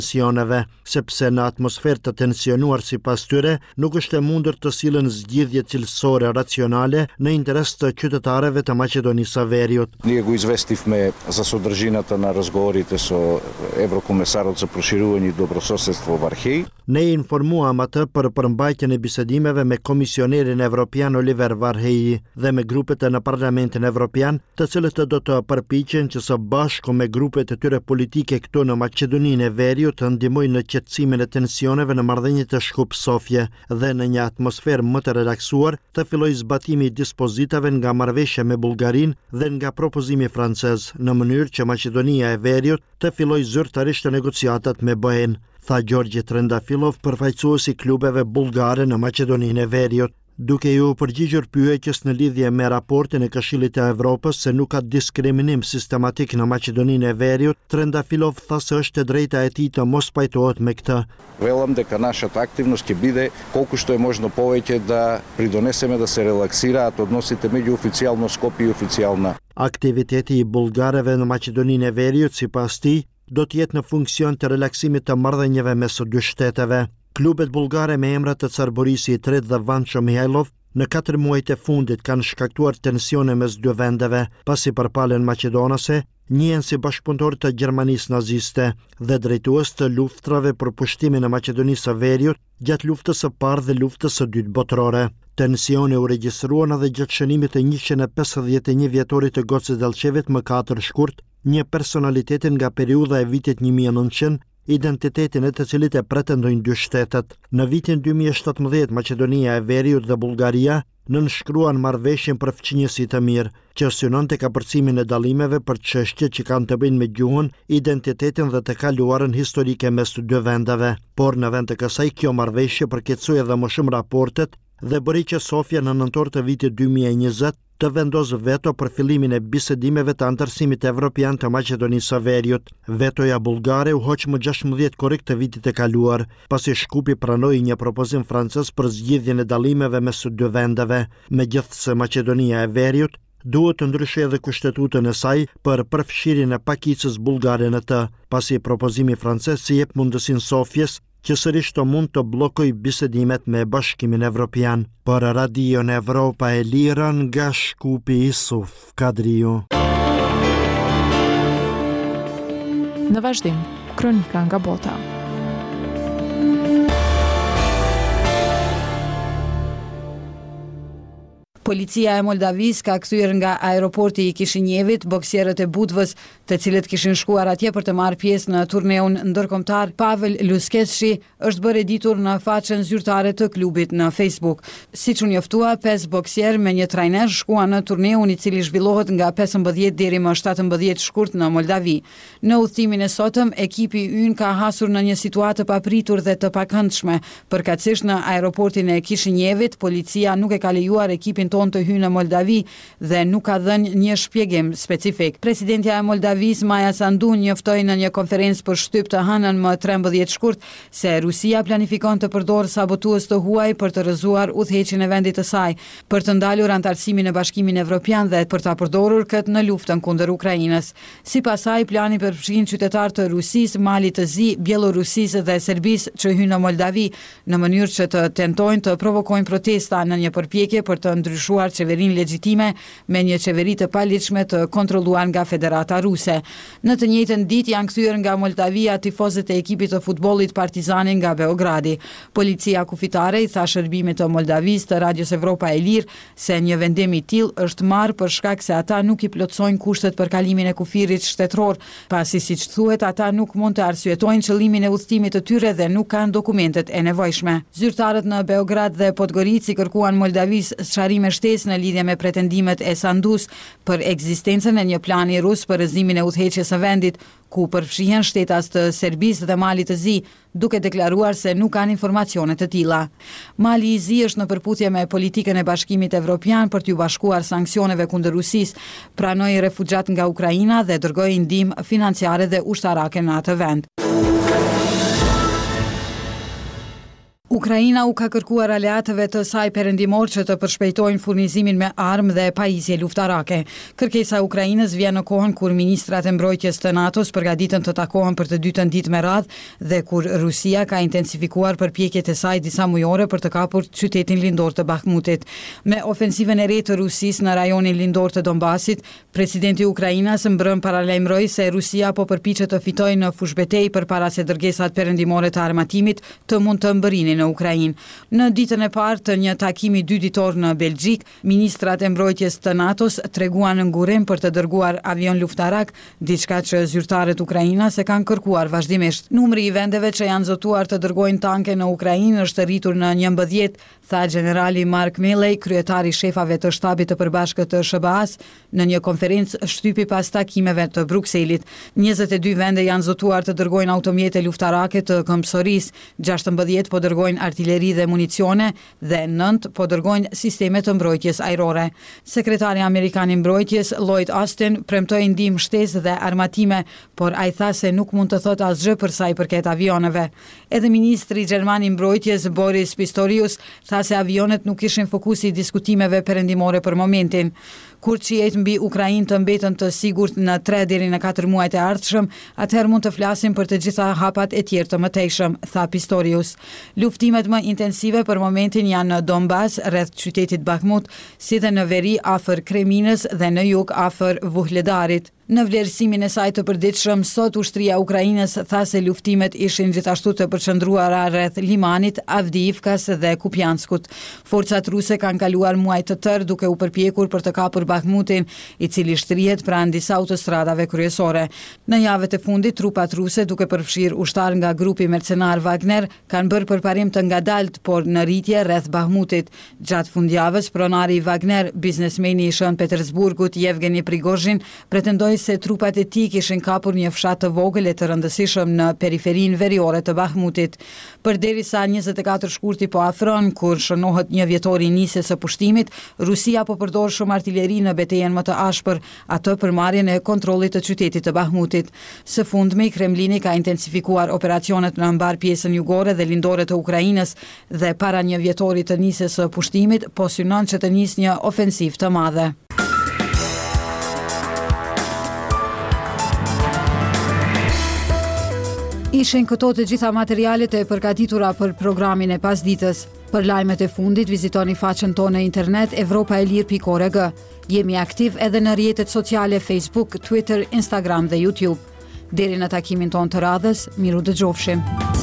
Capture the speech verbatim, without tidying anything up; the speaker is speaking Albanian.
tensioneve, sepse në atmosferë të tensionuar sipas tyre nuk është e mundur të sillen zgjidhje cilësore racionale në interes të qytetarëve të Maqedonisë së Veriut. Ние го известивме за содржината на разговорите со еврокомесарот за проширување и добрососедство Varhej. Ne informuam atë për përmbajtjen e bisedimeve me Komisionerin Evropian Oliver Varhej dhe me grupet në Parlamentin Evropian, të cilët do të përpiqen që së bashku me grupet e tyre politike këtu në Maqedoninë e Veriut të ndihmojnë në qetësimin e tensioneve në marrëdhëniet të Shkup-Sofje dhe në një atmosferë më të relaksuar të fillojë zbatimi i dispozitave nga marrëveshja me Bullgarinë dhe nga propozimi francez, në mënyrë që Maqedonia e Veriut të fillojë zyrtarisht negociatat me B E-n, tha Gjorgji Trendafilov, përfaqësuesi klubeve bullgare në Maqedoninë e Veriut. Duke ju përgjigjur pyetjes në lidhje me raportin e Këshillit të Evropës se nuk ka diskriminim sistematik në Maqedoninë e Veriut, Trendafilov tha se është e drejta e tij të mos pajtohet me këtë. Велам дека нашата активност ќе биде колку што е можно повеќе да придонесеме да се релаксираат односите меѓу официјално Скопје и официјална. Aktiviteti i bullgareve në Maqedoninë e Veriut, sipas tij, do të jetë në funksion të relaksimit të marrëdhënieve mes së dy shteteve. Klubet bullgare me emrat të Carborisi i tretë dhe Vancho Mihailov në katër muajt e fundit kanë shkaktuar tensione mes dy vendeve, pasi përpalen maqedonase njihen si bashkëpunëtor të Gjermanisë naziste dhe drejtues të luftrave për pushtimin e Maqedonisë së Veriut gjatë luftës së parë dhe luftës së dytë botërore. Tensione u regjistruan edhe gjatë shënimit të njëqind e pesëdhjetë e një vjetorit të Gocës Delçevit më katër shkurt, një personalitetin nga periudha e vitit një mijë e nëntëqind, identitetin e të cilit e pretendojnë dy shtetet. Në vitin dy mijë e shtatëmbëdhjetë, Maqedonia e Veriut dhe Bullgaria nënshkruan marrëveshjen për fqinjësi të mirë, që synonte kapërcimin e dallimeve për çështje që kanë të bëjnë me gjuhën, identitetin dhe të kaluarën historike mes të dy vendeve. Por në vend të kësaj, kjo marrëveshje përkeqësoi edhe më shumë raportet dhe bëri që Sofia në nëntor të vitit dy mijë e njëzet të vendosë veto për fillimin e bisedimeve të antarësimit evropian të Maqedonisë së Veriut. Vetoja bullgare u hoq më gjashtëmbëdhjetë korrik të vitit e kaluar, pasi Shkupi pranoi një propozim francez për zgjidhjen e dallimeve mes së dy vendeve. Megjithse Maqedonia e Veriut duhet të ndryshojë edhe kushtetutën e saj për përfshirjen e pakicës bullgare në të, pasi propozimi francez si jep mundësinë Sofjes që sërish të mund të bllokoj bisedimet me Bashkimin Evropian. Për Radion Evropa e Lirë nga Shkupi, Isuf Kadriu. Në vazhdim, kronika nga bota. Policia e Moldavisë ka kthyer nga aeroporti i Kishinjevit boksierët e Budvës, të cilët kishin shkuar atje për të marrë pjesë në turneun ndërkombëtar. Pavel Luskeschi është bërë ditur në faqen zyrtare të klubit në Facebook. Siç u njoftua, pesë boksier me një trajner shkuan në turneun i cili zhvillohet nga pesëmbëdhjetë deri më shtatëmbëdhjetë shkurt në Moldavi. Në udhëtimin e sotëm, ekipi ynë ka hasur në një situatë papritur dhe të pakëndshme. Përkatësisht në aeroportin e Kishinjevit, policia nuk e ka lejuar ekipin ton të hyjë në Moldavi dhe nuk ka dhënë një shpjegim specifik. Presidentja e Moldavisë Maja Sandu njoftoi në një konferencë për shtyp të hënën më trembëdhjetë shkurt se Rusia planifikon të përdorë sabotues të huaj për të rrëzuar udhëheqjen e vendit të saj, për të ndalur antarësimin në Bashkimin Evropian dhe për ta përdorur këtë në luftën kundër Ukrainës. Sipas saj, plani përfshin qytetarë të Rusisë, Malit të Zi, Bielorusisë dhe Serbisë që hyjnë në Moldavi në mënyrë që të tentojnë të provokojnë protesta në një përpjekje për të ndryshuar qeverinë legjitime me një qeveri të paligjshme të kontrolluar nga Federata Ruse. Në të njëjtën ditë janë kthyer nga Moldavia tifozët e ekipit të futbollit Partizani nga Beogradi. Policia kufitare i tha shërbimit të Moldavisë të Radios Evropa e Lirë se një vendim i tillë është marrë për shkak se ata nuk i plotsojnë kushtet për kalimin e kufirit shtetëror, pasi siç thuhet ata nuk mund të arsyetojnë qëllimin e udhëtimit të tyre dhe nuk kanë dokumentet e nevojshme. Zyrtarët në Beograd dhe Podgorici kërkuan Moldavisë sharrime shtesë në lidhje me pretendimet e Sandus për ekzistencën e një plani rus për rrëzimin e udhëheqjes së vendit, ku përfshihen shtetas të Serbisë dhe Malit të Zi, duke deklaruar se nuk kanë informacione të tilla. Mali i Zi është në përputhje me politikën e Bashkimit Evropian për t'u bashkuar sanksioneve kundër Rusisë, pranoi refugjat nga Ukraina dhe dërgoi ndihmë financiare dhe ushtarake në atë vend. Ukraina u ka kërkuar aleatëve të saj perëndimor që të përshpejtojnë furnizimin me armë dhe pajisje luftarake. Kërkesa e Ukrainës vjen në kohën kur ministrat e mbrojtjes të NATO-s përgatiten të takohen për të dytën ditë me radhë dhe kur Rusia ka intensifikuar përpjekjet e saj disa mujore për të kapur qytetin lindor të Bakhmutit. Me ofensivën e re të Rusisë në rajonin lindor të Donbasit, presidenti i Ukrainës mbrëm paralajmëroi se Rusia po përpiqet të fitojë në fushbetej përpara se dërgesat perëndimore të armatimit të mund të mbërrinin në Ukrainë. Në ditën e parë të një takimi dy ditor në Belgjik, ministrat e mbrojtjes të NATO-s treguan në ngurim për të dërguar avion luftarak, diçka që zyrtarët ukrainas e kanë kërkuar vazhdimisht. Numri i vendeve që janë zotuar të dërgojnë tanke në Ukrainë është rritur në njëmbëdhjetë, tha generali Mark Milley, kryetari i shefave të shtabit të përbashkët të S B A-s, në një konferencë shtypi pas takimeve të Brukselit. njëzet e dy vende janë zotuar të dërgojnë automjete luftarake të këmbësorisë, gjashtëmbëdhjetë po dërgojnë artilleri dhe municione dhe nëntë po dërgojnë sisteme të mbrojtjes ajrore. Sekretari Amerikan i mbrojtjes Lloyd Austin premtoi ndihmë shtesë dhe armatime, por ai tha se nuk mund të thotë asgjë për sa i përket avioneve. Edhe ministri gjerman i mbrojtjes Boris Pistorius tha se avionet nuk ishin fokusi i diskutimeve perëndimore për momentin. Kur qiejt mbi Ukrainë të mbeten të sigurt në tre deri në katër muajt e ardhshëm, atëherë mund të flasim për të gjitha hapat e tjerë të mëtejshëm, tha Pistorius. Luftimet më intensive për momentin janë në Donbas, rreth qytetit Bakhmut, si dhe në veri afër Kreminës dhe në jug afër Vuhledarit. Në vlerësimin e saj të përditshëm, sot ushtria e Ukrainës tha se luftimet ishin gjithashtu të përqendruara rreth Limanit, Avdiivkas dhe Kupianskut. Forcat ruse kanë kaluar muaj të tërë duke u përpjekur për të kapur Bakhmutin, i cili shtrihet pranë disa autostradave kryesore. Në javët e fundit, trupat ruse, duke përfshirë ushtar nga grupi mercenar Wagner, kanë bërë përparim të ngadalt, por në rritje rreth Bakhmutit. Gjatë fundjavës, pronari i Wagner, biznesmeni i Shën Petersburgut Yevgeni Prigozhin, pretendoi se trupat e tij kishin kapur një fshat të vogël e të rëndësishëm në periferinë veriore të Bakhmutit. Përderisa njëzet e katër shkurti po afron, kur shënohet një vjetor i nisjes së pushtimit, Rusia po përdor shumë artilleri në betejën më të ashpër, atë për marrjen e kontrollit të qytetit të Bakhmutit. Së fundmi, Kremlini ka intensifikuar operacionet në mbar pjesën jugore dhe lindore të Ukrainës dhe para një vjetori të nisjes së pushtimit, po synon që të nisë një ofensiv të madhe. Ishin këto të gjitha materialet e përgatitura për programin e pasditës. Për lajmet e fundit, vizitoni faqen tonë në internet evropaelir pikë org. Jemi aktiv edhe në rrjetet sociale Facebook, Twitter, Instagram dhe YouTube. Deri në takimin tonë të radhës, miru dëgjofshim.